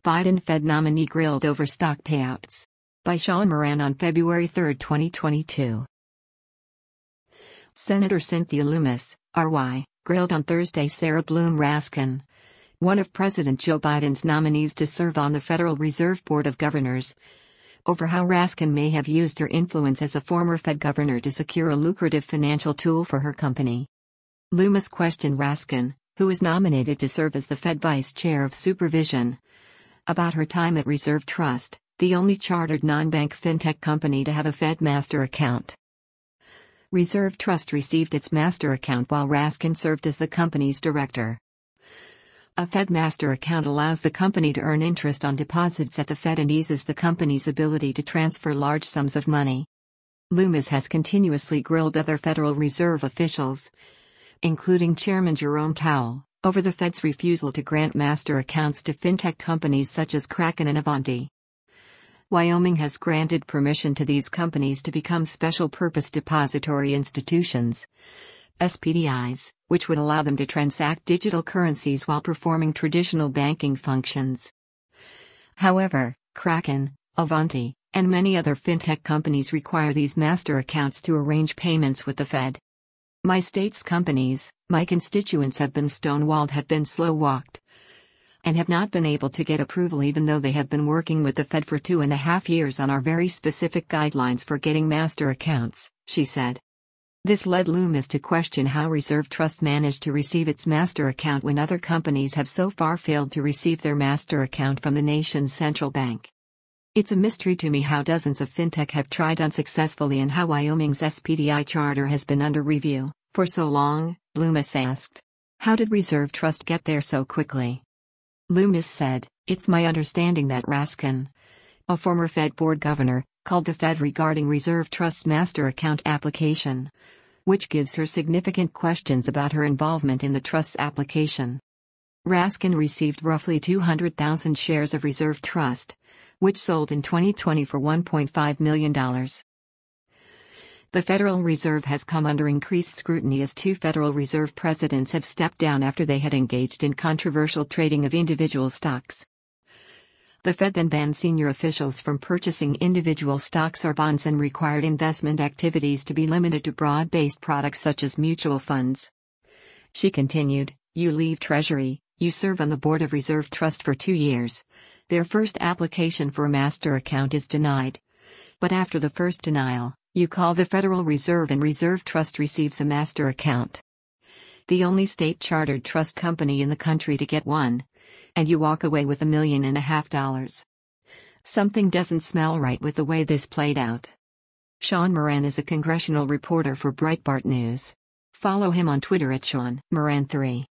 Biden Fed nominee grilled over stock payouts. By Sean Moran on February 3, 2022. Senator Cynthia Lummis, RY, grilled on Thursday Sarah Bloom Raskin, one of President Joe Biden's nominees to serve on the Federal Reserve Board of Governors, over how Raskin may have used her influence as a former Fed governor to secure a lucrative financial tool for her company. Lummis questioned Raskin, who was nominated to serve as the Fed Vice Chair of Supervision, about her time at Reserve Trust, the only chartered non-bank fintech company to have a Fed master account. Reserve Trust received its master account while Raskin served as the company's director. A Fed master account allows the company to earn interest on deposits at the Fed and eases the company's ability to transfer large sums of money. Lummis has continuously grilled other Federal Reserve officials, including Chairman Jerome Powell, over the Fed's refusal to grant master accounts to fintech companies such as Kraken and Avanti. Wyoming has granted permission to these companies to become special purpose depository institutions, SPDIs, which would allow them to transact digital currencies while performing traditional banking functions. However, Kraken, Avanti, and many other fintech companies require these master accounts to arrange payments with the Fed. My state's companies, my constituents have been stonewalled, have been slow-walked, and have not been able to get approval even though they have been working with the Fed for 2.5 years on our very specific guidelines for getting master accounts, she said. This led Lummis to question how Reserve Trust managed to receive its master account when other companies have so far failed to receive their master account from the nation's central bank. It's a mystery to me how dozens of fintech have tried unsuccessfully and how Wyoming's SPDI charter has been under review for so long, Lummis asked. How did Reserve Trust get there so quickly? Lummis said, "It's my understanding that Raskin, a former Fed board governor, called the Fed regarding Reserve Trust's master account application, which gives her significant questions about her involvement in the trust's application." Raskin received roughly 200,000 shares of Reserve Trust, which sold in 2020 for $1.5 million. The Federal Reserve has come under increased scrutiny as 2 Federal Reserve presidents have stepped down after they had engaged in controversial trading of individual stocks. The Fed then banned senior officials from purchasing individual stocks or bonds and required investment activities to be limited to broad-based products such as mutual funds. She continued, "You leave Treasury, you serve on the board of Reserve Trust for 2 years. Their first application for a master account is denied. But after the first denial, you call the Federal Reserve and Reserve Trust receives a master account. The only state-chartered trust company in the country to get one. And you walk away with $1.5 million. Something doesn't smell right with the way this played out." Sean Moran is a congressional reporter for Breitbart News. Follow him on Twitter at Sean Moran3.